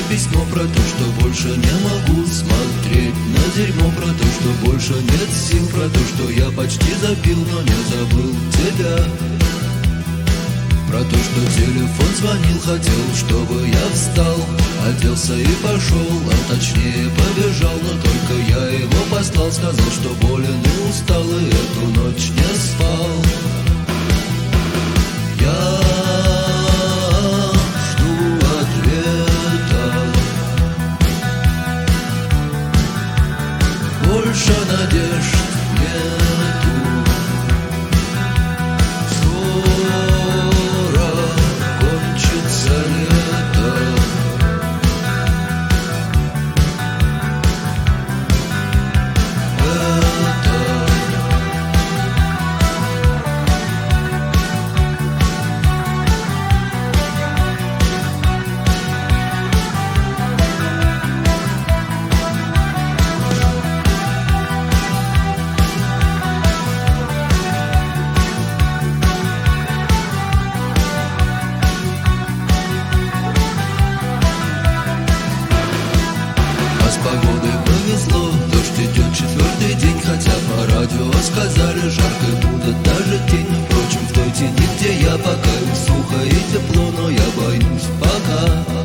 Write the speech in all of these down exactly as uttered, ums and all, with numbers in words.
письмо про то, что больше не могу смотреть на дерьмо, про то, что больше нет сил, про то, что я почти забил, но не забыл тебя. Про то, что телефон звонил, хотел, чтобы я встал, оделся и пошел, а точнее побежал, но только я его послал, сказал, что болен и устал, и эту ночь не спал. Я жду ответа, больше надежд нету. С погодой повезло, дождь идет четвертый день, хотя по радио сказали, жарко будет даже тень. Впрочем, в той тени, где я, пока и сухо и тепло, но я боюсь пока.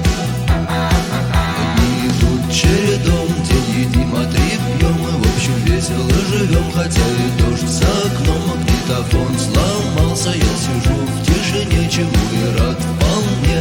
Дни идут чередом, день едим, а три пьем, и в общем весело живем, хотя и дождь за окном, магнитофон сломался, я сижу в тишине, чему и рад вполне.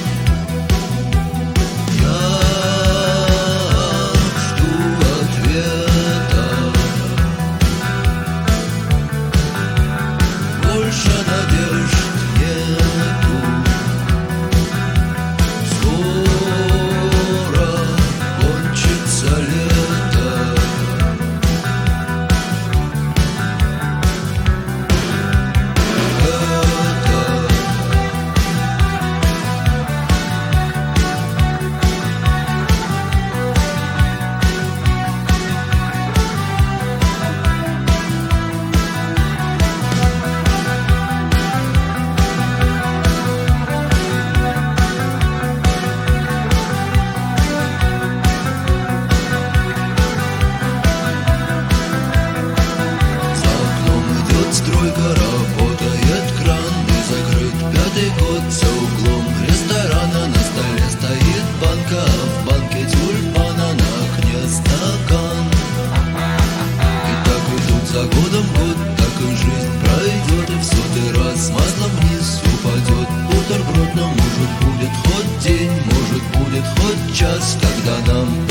Стройка, работает кран, и закрыт пятый год. За углом ресторана на столе стоит банка, а в банке тюльпана, на окне стакан. И так идут за годом год, так и жизнь пройдет, и в сотый раз маслом вниз упадет бутерброд. Но может будет хоть день, может будет хоть час, когда нам